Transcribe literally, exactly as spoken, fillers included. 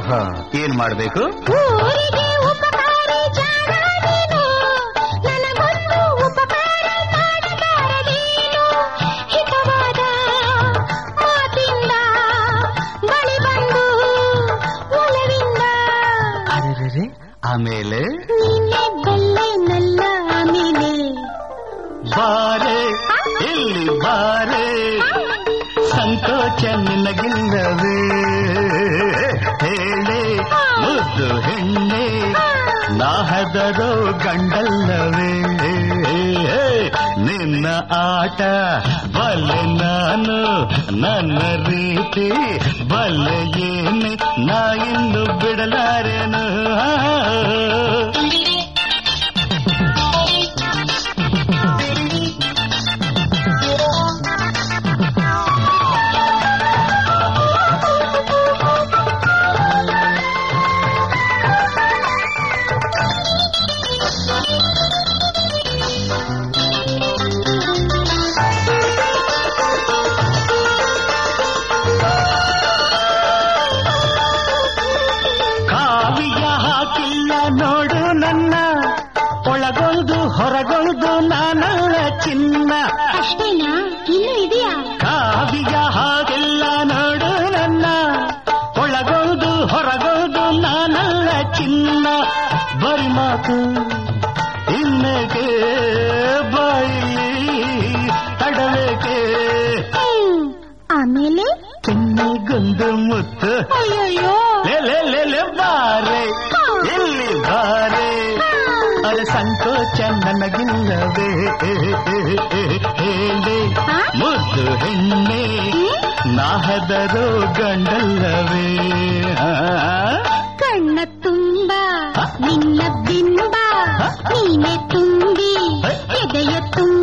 ಆಹಾ ಏನ್ ಮಾಡ್ಬೇಕು? ಊರಿಗೆ ಉಪಕಾರಿ ಜಾಣ ನೀನು, ನನಗೊಂದು ಉಪಕಾರ ಮಾಡಬಾರದೇನು? ಹಿತವಾದ ಮಾತಿಂದ ಬಳಿ ಬಂದು ಒಲವಿಂದ ಅರೆರೆ ಆಮೇಲೆ ನೀನೆ ಬಲ್ಲೆನಲ್ಲ ಆಮೇಲೆ ಬಾರೆ ಇಲ್ಲಿ ಬಾರೆ ಸಂಕೋಚ ನಿನಗಿಲ್ಲವೇ ಹೇಳೆ ಮುದ್ದು ಹೆಣ್ಣೆ ನಾಹದರೋ ಗಂಡಲ್ಲವೇ ನಿನ್ನ ಆಟ ಬಲ್ಲೆ ನಾನು ನನ್ನ ರೀತಿ ಬಲ್ಲೆ ಏನೆ ನಾ ಇನ್ನು ಬಿಡಲಾರೆನು ನೋಡು ನನ್ನ ಒಳಗೊಳ್ದು ಹೊರಗೊಳ್ದು ನಾನಲ್ಲ ಚಿನ್ನ ಅಷ್ಟೇನಾ ಇನ್ನೂ ಇದೆಯಾ? ಕಾವಿಯ ಹಾಗೆಲ್ಲ ನೋಡು ನನ್ನ ಒಳಗೊಳ್ದು ಹೊರಗೊಳ್ದು ನಾನಲ್ಲ ಚಿನ್ನ ಬರಿ ಮಾತು ಇನ್ನಕ್ಕೆ ಬಾಯಿ ತಡಬೇಕೆ ಆಮೇಲೆ ಕೆನ್ನೆಗೊಂದು ಮುತ್ತು ಅಯ್ಯಯ್ಯೋ ಲೇ ಲೇ ಲೇ ಬಾರೆ ಎಲ್ಲಿ ಬಾರೆ ಅರೆ ಸಂಕೋಚ ನನಗಿಲ್ಲವೇ ಹೇಳೆ ಮುದ್ದು ಹೆಣ್ಣೆ ನಾಹದರೋ ಗಂಡಲ್ಲವೇ ಕಣ್ಣ ತುಂಬ ನಿನ್ನ ಬಿಂಬ ನೀನೆ ತುಂಬಿ ಎದೆಯ ತುಂಬ